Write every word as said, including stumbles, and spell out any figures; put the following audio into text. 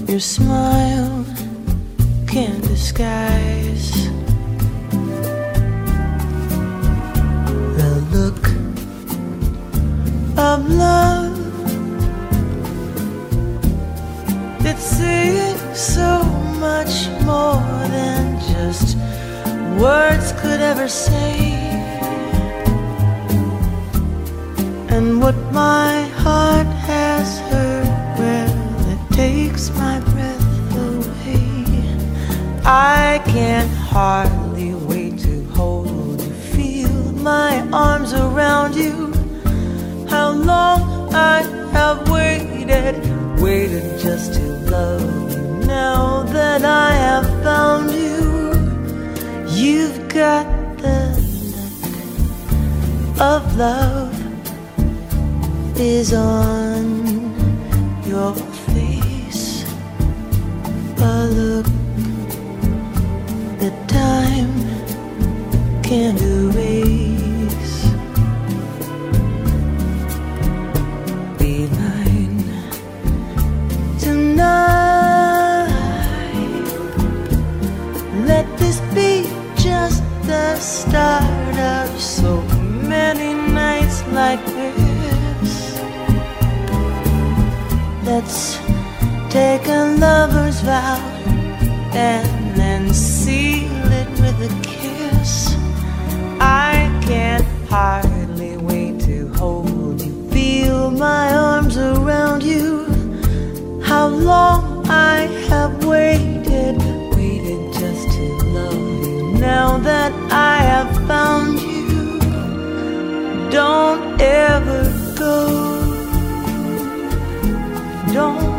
your smile can't disguise the look of love that says so much more than just words could ever say. And what my heart has heard, well, it takes my breath away. I can't hardly wait to hold you, feel my arms around you. How long I have waited, waited just to love you. Now that I have found you, you've got the look of love is on your face, a look that time can't erase. Be mine tonight. Let this be just the start of so many nights like this. Let's take a lover's vow and then seal it with a kiss. I can't hardly wait to hold you, feel my arms around you. How long I have waited, waited just to love you. Now that I have found you, don't ever go. Don't